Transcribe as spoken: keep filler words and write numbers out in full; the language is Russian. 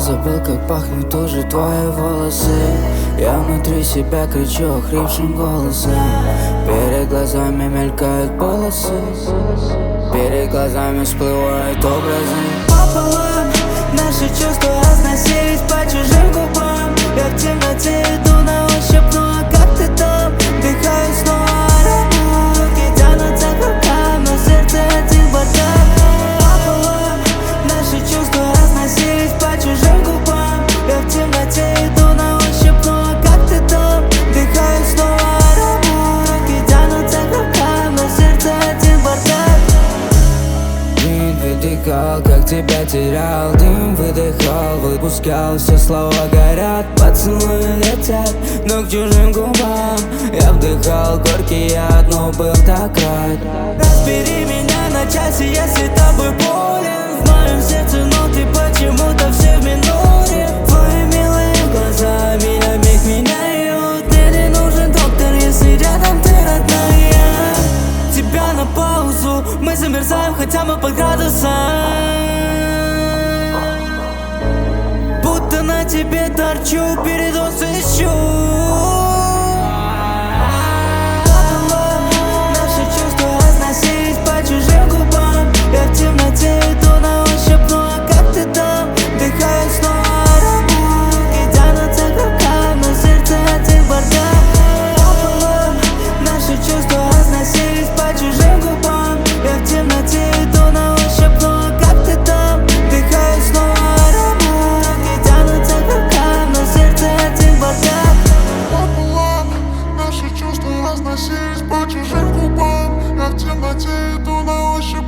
забыл, как пахнут уже твои волосы. Я внутри себя кричу охрипшим голосом. Перед глазами мелькают полосы, перед глазами всплывают образы. Пополам наши чувства разносились по чужим губам. Я в темноте иду на ощупь, ну а как ты там? Дыхаю снова аромат, руки тянутся к рукам, но сердце один бардак. Пополам наши чувства разносились по чужим губам. Я в темноте иду на ощупь, ну а как ты там? Дыхаю снова аромат, руки тянутся к рукам, но сердце один бардак. Дым выдыхал, как тебя терял. Дым выдыхал, выпускал, все слова горят. Поцелуи летят, но к чужим губам. Я вдыхал горький яд, но был так рад. Разбери меня на части, если тобой болен. В моем сердце ноты почему-то все в миноре. Твои милые глаза меня миг меняют. Мне не нужен доктор, если рядом ты родная. Тебя на паузу, мы замерзаем, хотя мы под градусом. Будто на тебе торчу, передоз ищу. Наши чувства разносились по чужим губам. Я в темноте иду на ощупь, ну а как ты там? Дыхаю снова аромат, руки тянутся к рукам, но сердце один бардак. Наши чувства разносились по чужим губам. Я в темноте иду на ощупь, ну а как ты там? Дыхаю снова аромат, руки тянутся к рукам, но сердце один бардак. Пополам наши чувства разносились по чужим губам. Я в темноте иду на ощупь.